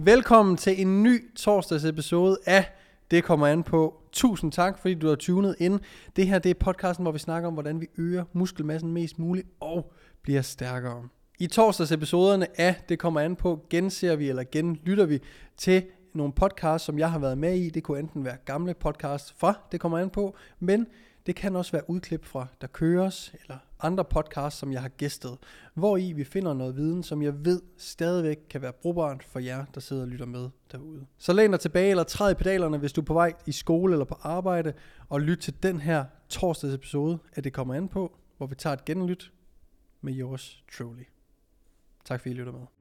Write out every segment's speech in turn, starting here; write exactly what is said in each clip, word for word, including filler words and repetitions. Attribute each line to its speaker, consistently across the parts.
Speaker 1: Velkommen til en ny torsdags episode af Det kommer an på. Tusind tak, fordi du har tunet ind. Det her det er podcasten, hvor vi snakker om, hvordan vi øger muskelmassen mest muligt og bliver stærkere. I torsdags episoderne af Det kommer an på, genser vi eller genlytter vi til nogle podcasts, som jeg har været med i. Det kunne enten være gamle podcasts fra Det kommer an på, men det kan også være udklip fra Der køres, eller andre podcasts, som jeg har gæstet, hvor i vi finder noget viden, som jeg ved stadigvæk kan være brugbart for jer, der sidder og lytter med derude. Så læn dig tilbage eller træd i pedalerne, hvis du er på vej i skole eller på arbejde, og lyt til den her torsdags episode af Det kommer an på, hvor vi tager et genlyt med yours truly. Tak fordi I lytter med.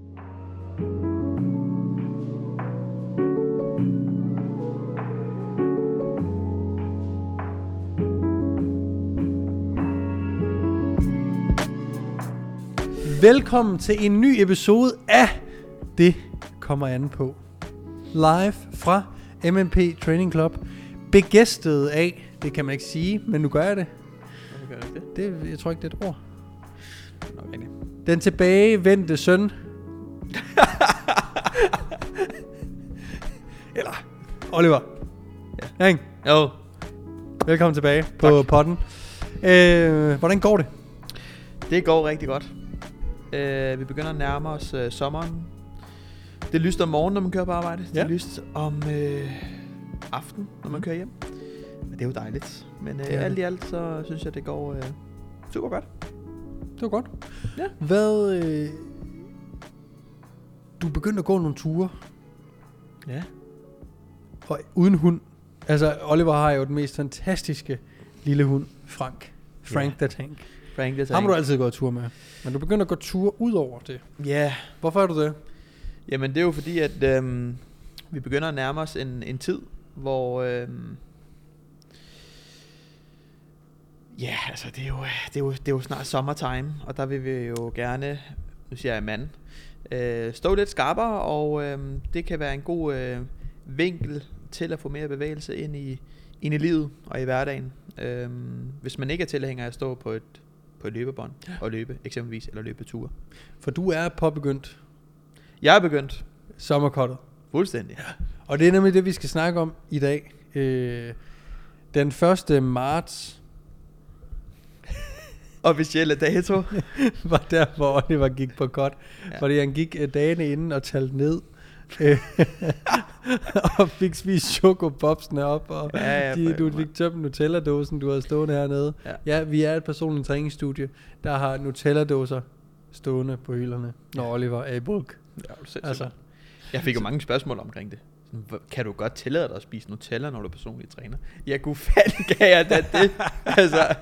Speaker 1: Velkommen til en ny episode af Det kommer an på. Live fra M M P Training Club. Begæstet af, det kan man ikke sige, men nu gør jeg det.
Speaker 2: Gør det?
Speaker 1: det jeg tror ikke, det er et ord.
Speaker 2: Okay.
Speaker 1: Den tilbagevendte søn. Eller Oliver.
Speaker 2: Ja.
Speaker 1: Ikke?
Speaker 2: Jo.
Speaker 1: Velkommen tilbage på tak. Podden. Øh, hvordan går det?
Speaker 2: Det går rigtig godt. Uh, vi begynder at nærme os uh, sommeren. Det er lyst om morgenen, når man kører på arbejde. Ja. Det er lyst om uh, aften, når man kører hjem. Men det er jo dejligt. Men uh, alt i alt, så synes jeg, det går uh, super godt.
Speaker 1: Det var godt.
Speaker 2: Ja.
Speaker 1: Hvad... Øh, du begyndte at gå nogle ture.
Speaker 2: Ja.
Speaker 1: Og uden hund. Altså, Oliver har jo den mest fantastiske lille hund, Frank. Frank
Speaker 2: ja.
Speaker 1: the Tank.
Speaker 2: Frank the Tank.
Speaker 1: Ham har du altid gået tur med. Men du begynder at gå ture ud over det.
Speaker 2: Ja.
Speaker 1: Hvorfor er du det?
Speaker 2: Jamen, det er jo fordi, at øhm, vi begynder at nærme os en, en tid, hvor... Øhm, ja, altså, det er, jo, det, er jo, det er jo snart sommertime, og der vil vi jo gerne, nu siger jeg mand, øh, stå lidt skarpere, og øh, det kan være en god øh, vinkel til at få mere bevægelse ind i, ind i livet og i hverdagen. Øh, hvis man ikke er tilhænger af at stå på et, på et løbebånd og løbe eksempelvis, eller løbeture.
Speaker 1: For du er påbegyndt.
Speaker 2: Jeg er begyndt.
Speaker 1: Sommerkottet.
Speaker 2: Fuldstændig.
Speaker 1: Ja. Og det er nemlig det, vi skal snakke om i dag. Øh, den første marts
Speaker 2: officielle dato
Speaker 1: var der, hvor Oliver gik på cut. Ja. Fordi han gik uh, dagene inden og talte ned. og fik spist chokobobsene op. Og
Speaker 2: ja, ja,
Speaker 1: de, du fik tømt Nutella-dåsen, du havde stående hernede. Ja. ja, vi er et personligt træningsstudie, der har Nutella-dåser stående på hylderne, når ja. Oliver er i bulk.
Speaker 2: Ja, altså. Jeg fik jo mange spørgsmål omkring det. Kan du godt tillade dig at spise Nutella, når du er personlig træner? Ja, gud fanden kan jeg da det. Altså.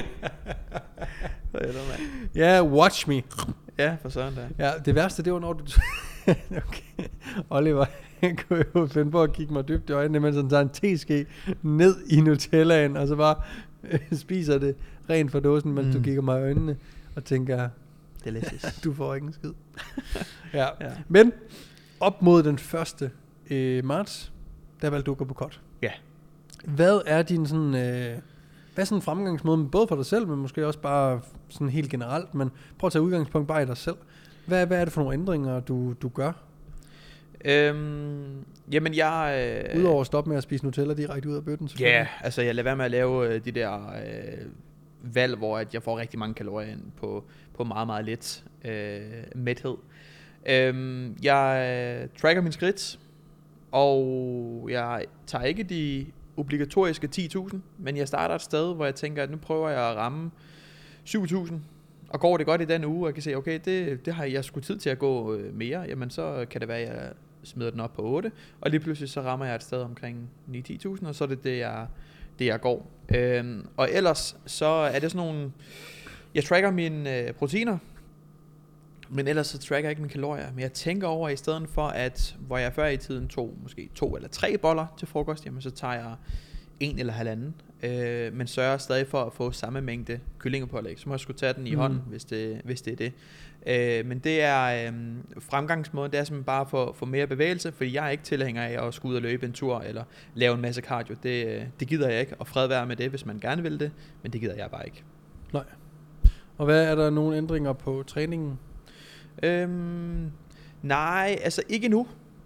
Speaker 1: Ja, yeah, watch me.
Speaker 2: Ja, for sådan der.
Speaker 1: Ja, det værste, det var når du... okay. Oliver, han kunne jo finde på at kigge mig dybt i øjnene, mens han tager en teske ned i Nutellaen, og så bare øh, spiser det rent fra dåsen, mens mm. du kigger mig i øjnene, og tænker,
Speaker 2: delicious.
Speaker 1: Du får ikke en skid. ja. ja. Men op mod den første øh, marts, der valgte du at gå på cut.
Speaker 2: Ja.
Speaker 1: Hvad er din sådan... Øh, hvad er sådan en fremgangsmåde, både for dig selv, men måske også bare sådan helt generelt, men prøv at tage udgangspunkt bare i dig selv. Hvad, hvad er det for nogle ændringer, du, du gør?
Speaker 2: Øhm, jamen jeg...
Speaker 1: Øh, Udover at stoppe med at spise Nutella direkte ud af bøtten,
Speaker 2: Ja, yeah, altså jeg lader være med at lave øh, de der øh, valg, hvor at jeg får rigtig mange kalorier ind på, på meget, meget lidt øh, mæthed. Øhm, jeg øh, tracker min skridt, og jeg tager ikke de obligatoriske ti tusind, men jeg starter et sted, hvor jeg tænker, at nu prøver jeg at ramme syv tusind, og går det godt i den uge, og jeg kan se, okay, det, det har jeg sgu tid til at gå mere, jamen så kan det være, at jeg smider den op på otte, og lige pludselig så rammer jeg et sted omkring ni til ti tusind, og så er det det, jeg, det, jeg går. Øhm, og ellers så er det sådan nogle, jeg tracker mine øh, proteiner, men ellers så tracker jeg ikke mine kalorier. Men jeg tænker over, i stedet for at, hvor jeg før i tiden tog måske to eller tre boller til frokost, jamen så tager jeg en eller halvanden. Øh, men sørger stadig for at få samme mængde kyllingepålæg. Så må jeg skulle tage den i mm. hånden, hvis det, hvis det er det. Øh, men det er øh, fremgangsmåden, det er simpelthen bare for, for mere bevægelse, fordi jeg er ikke tilhænger af at skulle ud og løbe en tur, eller lave en masse cardio. Det, det gider jeg ikke, og fred være med det, hvis man gerne vil det, men det gider jeg bare ikke.
Speaker 1: Nej. Og hvad er der nogle ændringer på træningen?
Speaker 2: Øhm, nej, altså ikke nu.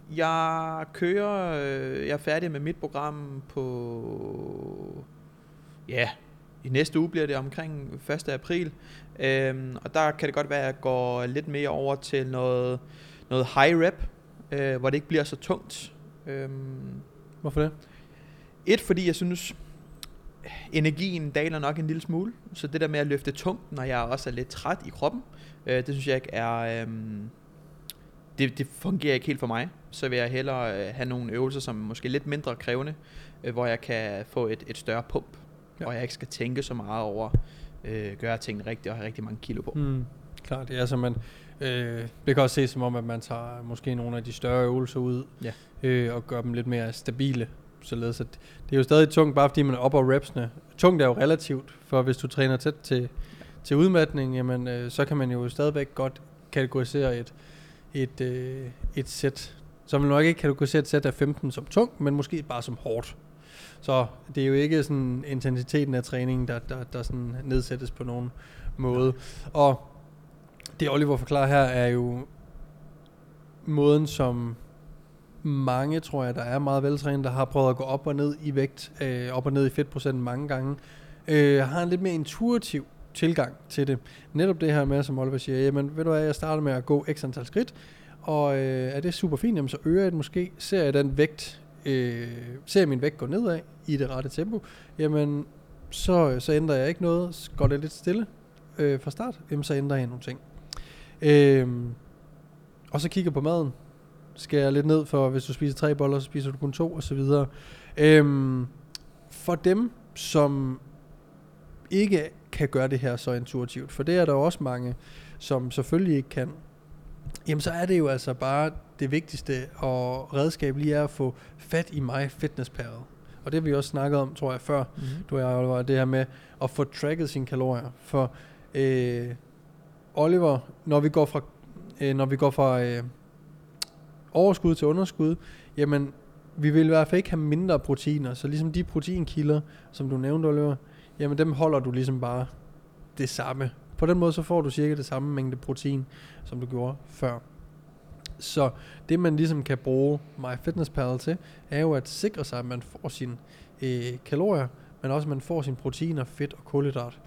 Speaker 2: Jeg kører, øh, jeg er færdig med mit program på, ja, i næste uge bliver det omkring første april, øhm, og der kan det godt være, at jeg går lidt mere over til noget, noget high rep, øh, hvor det ikke bliver så tungt. Øhm,
Speaker 1: Hvorfor det?
Speaker 2: Et, fordi jeg synes, energien daler nok en lille smule, så det der med at løfte tungt, når jeg også er lidt træt i kroppen, øh, det synes jeg ikke er, øh, det, det fungerer ikke helt for mig. Så vil jeg hellere øh, have nogle øvelser, som er måske lidt mindre krævende, øh, hvor jeg kan få et, et større pump, ja. Og jeg ikke skal tænke så meget over, øh, gøre tingene rigtigt og have rigtig mange kilo på.
Speaker 1: Mm, klart, det er så man, øh, det kan også ses som om, at man tager måske nogle af de større øvelser ud,
Speaker 2: ja.
Speaker 1: øh, og gør dem lidt mere stabile. Således at det er jo stadig tungt, bare fordi man er oppe repsene. Tungt er jo relativt, for hvis du træner tæt til, til udmatning, jamen, øh, så kan man jo stadigvæk godt kategorisere et, et, øh, et sæt. Så man nok ikke kategorisere et sæt af femten som tungt, men måske bare som hårdt. Så det er jo ikke sådan intensiteten af træningen, der, der, der sådan nedsættes på nogen måde. Og det Oliver forklarer her er jo måden, som mange, tror jeg, der er meget veltrænet, der har prøvet at gå op og ned i vægt, øh, op og ned i fedtprocent mange gange, øh, har en lidt mere intuitiv tilgang til det. Netop det her med, som Oliver siger, jamen ved du hvad, jeg starter med at gå x antal skridt, og øh, er det super fint, jamen så øger jeg det måske, ser jeg den vægt, øh, ser jeg min vægt gå nedad i det rette tempo, jamen så, så ændrer jeg ikke noget, går det lidt stille øh, fra start, jamen så ændrer jeg nogle ting. Øh, og så kigger på maden, skal jeg lidt ned for, hvis du spiser tre boller, så spiser du kun to, og så videre. Øhm, for dem, som ikke kan gøre det her så intuitivt, for det er der jo også mange, som selvfølgelig ikke kan, jamen så er det jo altså bare det vigtigste og redskab lige er at få fat i My Fitness Pal. Og det har vi også snakket om, tror jeg, før, mm-hmm. du og jeg, Oliver, det her med at få tracket sine kalorier. For øh, Oliver, når vi går fra, øh, når vi går fra øh, overskud til underskud, jamen vi vil i hvert fald ikke have mindre proteiner, så ligesom de proteinkilder, som du nævnte, Oliver, jamen dem holder du ligesom bare det samme. På den måde så får du cirka det samme mængde protein, som du gjorde før. Så det man ligesom kan bruge MyFitnessPal til, er jo at sikre sig, at man får sine øh, kalorier, men også at man får sine proteiner, fedt og kulhydrat.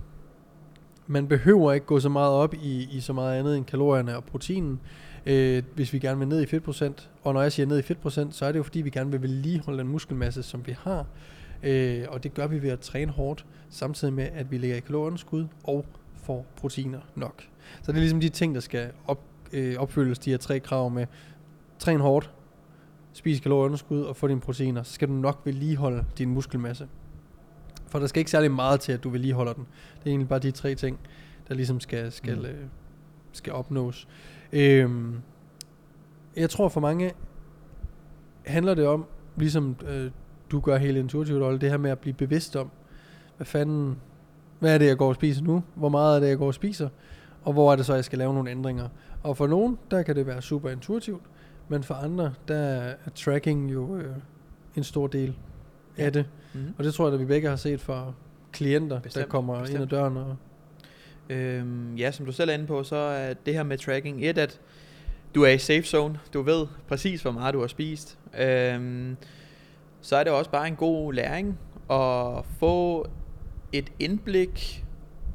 Speaker 1: Man behøver ikke gå så meget op i, i så meget andet end kalorierne og proteinen, øh, hvis vi gerne vil ned i fedtprocent. Og når jeg siger ned i fedtprocent, så er det jo fordi, vi gerne vil vedligeholde den muskelmasse, som vi har. Øh, og det gør vi ved at træne hårdt, samtidig med, at vi ligger i kalorieunderskud og får proteiner nok. Så det er ligesom de ting, der skal op, øh, opfyldes, de her tre krav med træn hårdt, spis kalorieunderskud og få dine proteiner. Så skal du nok vedligeholde din muskelmasse. For der skal ikke særlig meget til, at du vedligeholder den. Det er egentlig bare de tre ting, der ligesom skal, skal, mm. øh, skal opnås. Øhm, jeg tror for mange handler det om, ligesom øh, du gør helt intuitivt, Olle, det her med at blive bevidst om, hvad fanden, hvad er det, jeg går og spiser nu? Hvor meget er det, jeg går og spiser? Og hvor er det så, jeg skal lave nogle ændringer? Og for nogen, der kan det være super intuitivt, men for andre, der er tracking jo øh, en stor del af det. Mm-hmm. Og det tror jeg, at vi begge har set for klienter, bestemt, der kommer bestemt. ind ad døren. Og
Speaker 2: øhm, ja, som du selv er inde på, så er det her med tracking et, at du er i safe zone. Du ved præcis, hvor meget du har spist. Øhm, så er det også bare en god læring at få et indblik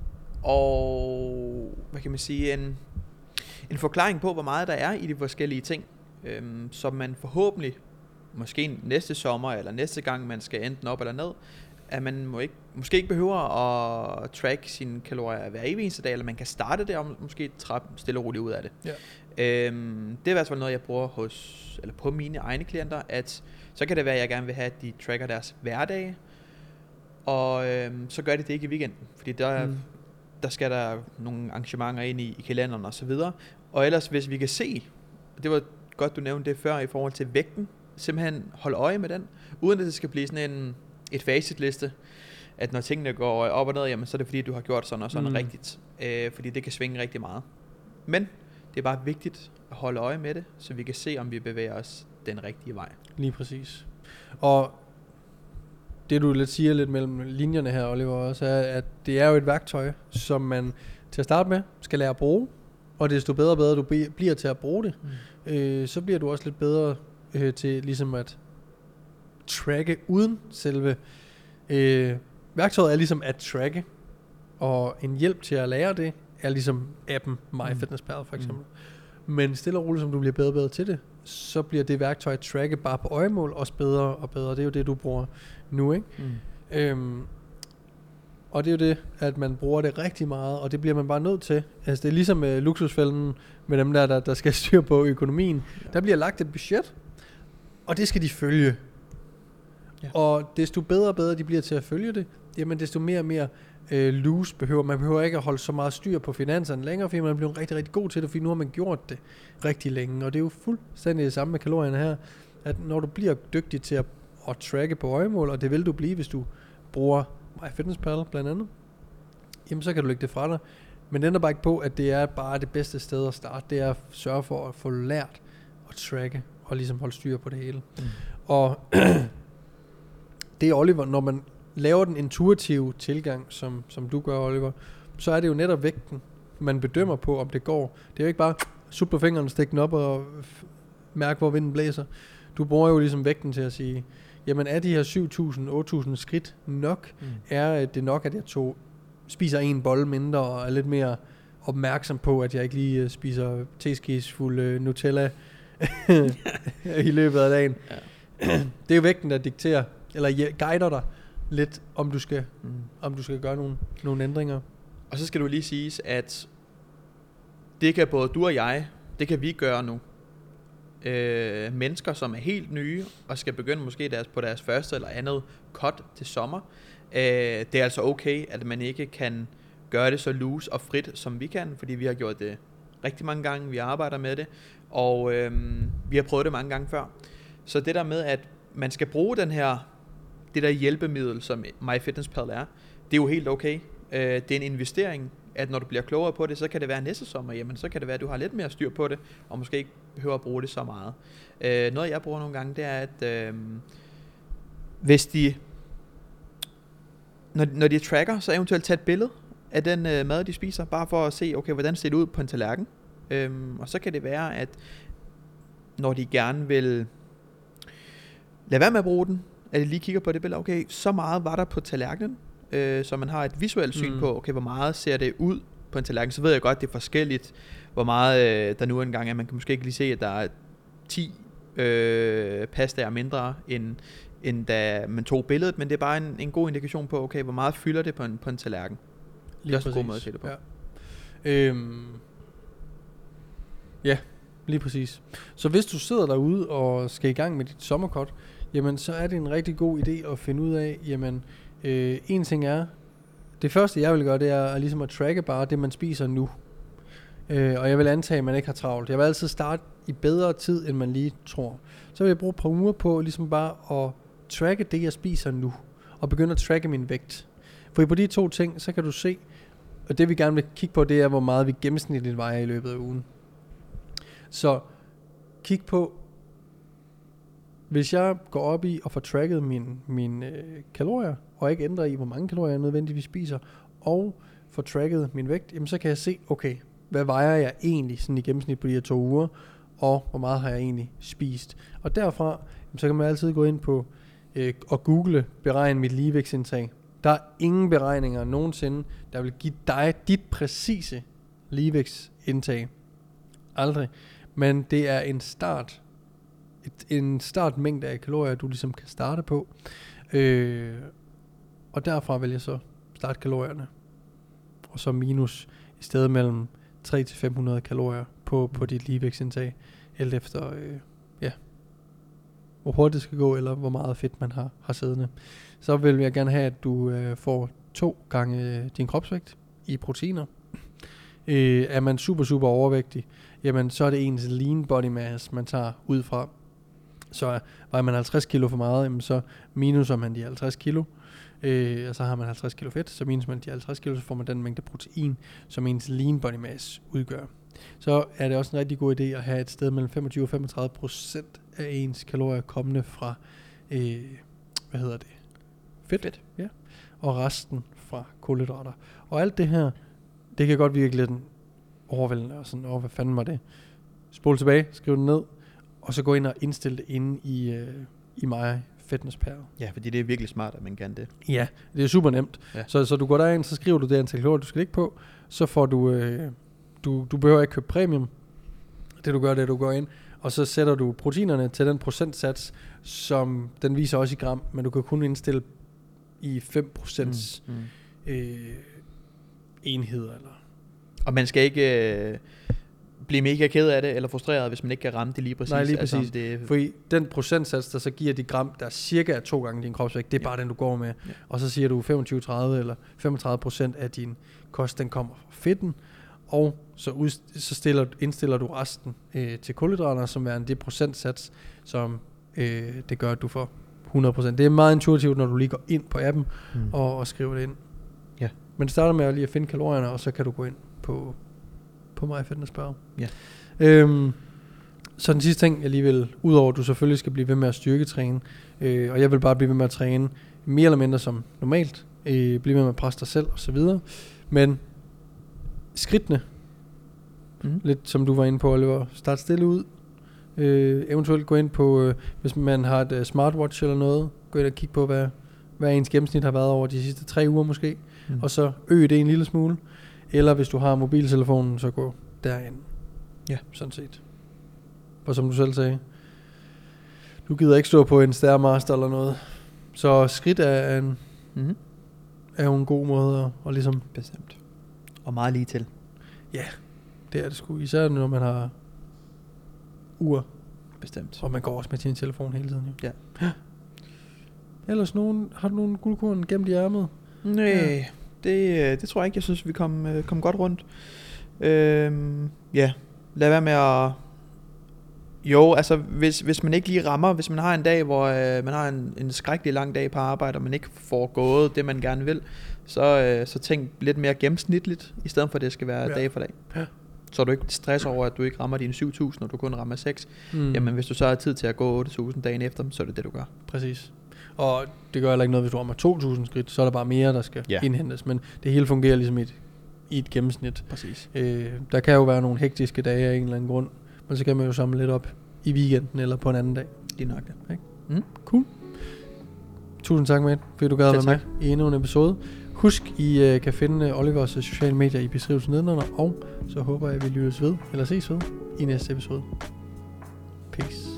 Speaker 2: og, hvad kan man sige, en, en forklaring på, hvor meget der er i de forskellige ting, øhm, som man forhåbentlig, måske næste sommer eller næste gang, man skal enten op eller ned, at man må ikke, måske ikke behøver at track sine kalorier hver evig eneste dag, eller man kan starte det og måske trappe stille og roligt ud af det. Ja. Øhm, det er i hvert fald noget, jeg bruger hos, eller på mine egne klienter, at så kan det være, at jeg gerne vil have, at de tracker deres hverdag, og øhm, så gør de det ikke i weekenden, fordi der, mm. der skal der nogle arrangementer ind i, i kalenderen og så videre. Og ellers, hvis vi kan se, det var godt, du nævnte det før i forhold til vægten, simpelthen holde øje med den, uden at det skal blive sådan en et facitliste, at når tingene går op og ned, jamen, så er det fordi, du har gjort sådan og sådan mm. rigtigt, øh, fordi det kan svinge rigtig meget. Men det er bare vigtigt at holde øje med det, så vi kan se, om vi bevæger os den rigtige vej.
Speaker 1: Lige præcis. Og det du lidt siger lidt mellem linjerne her, Oliver, også er, at det er jo et værktøj, som man til at starte med skal lære at bruge, Og desto bedre og bedre du be- bliver til at bruge det,
Speaker 2: Mm.
Speaker 1: øh, så bliver du også lidt bedre øh, til ligesom at tracke uden selve øh, værktøjet er ligesom at tracke, og en hjælp til at lære det er ligesom appen MyFitnessPal for eksempel. Mm. Men stille og roligt, som du bliver bedre og bedre til det, så bliver det værktøj at tracke bare på øjemål også bedre og bedre. Det er jo det, du bruger nu, ikke?
Speaker 2: Mm.
Speaker 1: Øhm, og det er jo det, at man bruger det rigtig meget, og det bliver man bare nødt til. Altså det er ligesom med luksusfælden, med dem der, der, der skal styre på økonomien. Ja. Der bliver lagt et budget, og det skal de følge. Ja. Og desto bedre og bedre de bliver til at følge det, jamen desto mere og mere øh, loose behøver man. behøver ikke at holde så meget styr på finanserne længere, fordi man bliver rigtig, rigtig god til det, fordi nu har man gjort det rigtig længe. Og det er jo fuldstændig det samme med kalorierne her, at når du bliver dygtig til at, at tracke på øjemål, og det vil du blive, hvis du bruger MyFitnessPal blandt andet, jamen så kan du lægge det fra dig. Men det ændrer bare ikke på, at det er bare det bedste sted at starte. Det er at sørge for at få lært at tracke og ligesom holde styr på det hele. Mm. Og det er Oliver, når man laver den intuitive tilgang, som, som du gør, Oliver, så er det jo netop vægten, man bedømmer på, om det går. Det er jo ikke bare sup på fingrene, stik den op og f- mærke, hvor vinden blæser. Du bruger jo ligesom vægten til at sige, jamen er de her syv tusind, otte tusind skridt nok? Mm. Er det nok, at jeg tog, spiser en bolle mindre og er lidt mere opmærksom på, at jeg ikke lige spiser teskesfuld uh, Nutella i løbet af dagen? Ja. Det er jo vægten, der dikterer, eller guider dig lidt, om du skal, mm. om du skal gøre nogle, nogle ændringer.
Speaker 2: Og så skal du lige sige, at det kan både du og jeg, det kan vi gøre nu. Øh, mennesker, som er helt nye, og skal begynde måske deres, på deres første eller andet cut til sommer. Øh, det er altså okay, at man ikke kan gøre det så loose og frit, som vi kan, fordi vi har gjort det rigtig mange gange, vi arbejder med det, og øh, vi har prøvet det mange gange før. Så det der med, at man skal bruge den her, det der hjælpemiddel, som MyFitnessPal er, det er jo helt okay. Øh, det er en investering, at når du bliver klogere på det, så kan det være næste sommer, jamen så kan det være, at du har lidt mere styr på det, og måske ikke behøver at bruge det så meget. Øh, noget jeg bruger nogle gange, det er, at øh, hvis de, når, når de tracker, så eventuelt tage et billede af den øh, mad, de spiser, bare for at se, okay, hvordan ser det ud på en tallerken. Øh, og så kan det være, at når de gerne vil lade være med at bruge den, at de lige kigger på det billede, okay, så meget var der på tallerkenen, øh, så man har et visuelt syn mm. på, okay, hvor meget ser det ud på en tallerken. Så ved jeg godt, det er forskelligt, hvor meget øh, der nu engang er. Man kan måske ikke lige se, at der er ti øh, pastaer mindre, end, end da man tog billedet, men det er bare en, en god indikation på, okay, hvor meget fylder det på en, på en tallerken. Det er også en god måde at se det på.
Speaker 1: Ja. Øhm. Ja, lige præcis. Så hvis du sidder derude og skal i gang med dit sommerkort, jamen så er det en rigtig god idé at finde ud af, jamen øh, en ting er, det første jeg vil gøre, det er at, ligesom at tracke bare det man spiser nu. Øh, og jeg vil antage, at man ikke har travlt. Jeg vil altid starte i bedre tid, end man lige tror. Så vil jeg bruge et par uger på ligesom bare at tracke det jeg spiser nu, og begynde at tracke min vægt. For på de to ting, så kan du se, og det vi gerne vil kigge på, det er hvor meget vi gennemsnitligt vejer i løbet af ugen. Så kig på, hvis jeg går op i og får tracket mine min, øh, kalorier, og ikke ændrer i, hvor mange kalorier jeg nødvendigvis spiser, og får tracket min vægt, jamen så kan jeg se, okay, hvad vejer jeg egentlig sådan i gennemsnit på de her to uger, og hvor meget har jeg egentlig spist. Og derfra, jamen, så kan man altid gå ind på øh, og google, beregne mit ligevægtsindtag. Der er ingen beregninger nogensinde, der vil give dig dit præcise ligevægtsindtag. Aldrig. Men det er en start, et, en startmængde af kalorier, du ligesom kan starte på. Øh, og derfra vil jeg så starte kalorierne. Og så minus i stedet mellem tre til fem hundrede kalorier på, på dit ligevægtsindtag. Alt efter, øh, ja, hvor hurtigt det skal gå, eller hvor meget fedt man har, har siddende. Så vil jeg gerne have, at du øh, får to gange din kropsvægt i proteiner. Øh, er man super, super overvægtig, jamen så er det ens lean body mass, man tager ud fra. Så var man halvtreds kilo for meget, jamen så minuser man de halvtreds kilo, øh, og så har man halvtreds kilo fedt, så minus man de halvtreds kilo, så får man den mængde protein, som ens lean body mass udgør. Så er det også en rigtig god idé at have et sted mellem femogtyve og femogtredive procent af ens kalorier kommende fra, øh, hvad hedder det? Fedt. Fedt. Ja. Og resten fra kulhydrater. Og alt det her, det kan godt virke lidt overvældende og sådan, åh, hvad fanden var det? Spol tilbage, skriv det ned, og så gå ind og indstille det inde i, øh, i My Fitness Pal.
Speaker 2: Ja, fordi det er virkelig smart, at man kan det.
Speaker 1: Ja, det er super nemt.
Speaker 2: Ja.
Speaker 1: Så, så du går derind, så skriver du det antal kalorier, du skal ligge på, så får du, øh, du, du behøver ikke købe premium. Det du gør, det er, du går ind, og så sætter du proteinerne til den procentsats, som den viser også i gram, men du kan kun indstille i fem procent mm, mm. øh, enheder. Eller.
Speaker 2: Og man skal ikke øh, blive mega ked af det, eller frustreret, hvis man ikke kan ramme det lige præcis.
Speaker 1: Nej, lige præcis.
Speaker 2: Altså, det...
Speaker 1: Fordi den procentsats, der så giver de gram, der er cirka to gange din kropsvægt, det er ja. bare den, du går med. Ja. Og så siger du femogtyve tredive eller femogtredive procent af din kost, den kommer fra fedten. Og så, ud, så stiller, indstiller du resten øh, til kulhydrater, som er en det procentsats, som øh, det gør, at du får hundrede procent. Det er meget intuitivt, når du lige går ind på appen mm. og, og skriver det ind.
Speaker 2: Ja.
Speaker 1: Men det starter med at lige at finde kalorierne, og så kan du gå ind på, på MyFitnessPal.
Speaker 2: Ja.
Speaker 1: Øhm, så den sidste ting, jeg lige vil, udover at du selvfølgelig skal blive ved med at styrketræne, øh, og jeg vil bare blive ved med at træne mere eller mindre som normalt, øh, blive ved med at presse dig selv og så videre, men skridtene, mm. lidt som du var inde på, Oliver, start stille ud, øh, eventuelt gå ind på, øh, hvis man har et uh, smartwatch eller noget, gå ind og kigge på, hvad, hvad ens gennemsnit har været over de sidste tre uger måske, mm. og så øge det en lille smule, eller hvis du har mobiltelefonen, så gå derind. Ja, sådan set. Og som du selv sagde, du gider ikke stå på en Stairmaster eller noget, så skridt er en, mm. er jo en god måde at, at ligesom...
Speaker 2: Bestemt. Og meget lige til.
Speaker 1: Ja, det er det sgu. Især når man har ur.
Speaker 2: Bestemt.
Speaker 1: Og man går også med sin telefon hele tiden. Jo.
Speaker 2: Ja.
Speaker 1: ja. Ellers nogen, har du nogle guldkorn gemt i ærmet?
Speaker 2: Nej, ja. det, det tror jeg ikke. Jeg synes, vi kom, kom godt rundt. Øhm, ja, lad være med at... Jo, altså hvis, hvis man ikke lige rammer, hvis man har en dag, hvor øh, man har en, en skrækkelig lang dag på arbejde, og man ikke får gået det, man gerne vil, så, øh, så tænk lidt mere gennemsnitligt, i stedet for at det skal være ja. dag for dag. Ja. Så er du ikke stress over, at du ikke rammer dine syv tusind, og du kun rammer seks. Mm. Jamen hvis du så har tid til at gå otte tusind dagen efter, så er det det, du gør.
Speaker 1: Præcis. Og det gør heller ikke noget, hvis du rammer to tusind skridt, så er der bare mere, der skal ja. indhentes. Men det hele fungerer ligesom i et, i et gennemsnit.
Speaker 2: Præcis.
Speaker 1: Øh, der kan jo være nogle hektiske dage af en eller anden grund, men så kan man jo samle lidt op i weekenden eller på en anden dag.
Speaker 2: Det er nok det.
Speaker 1: Ikke? Mm. Cool. Tusind tak, Matt, fordi du gad være med i endnu en episode. Husk, I uh, kan finde Olivers sociale medier i beskrivelsen nedenunder, og så håber jeg, at vi lyttes ved, eller ses ved, i næste episode. Peace.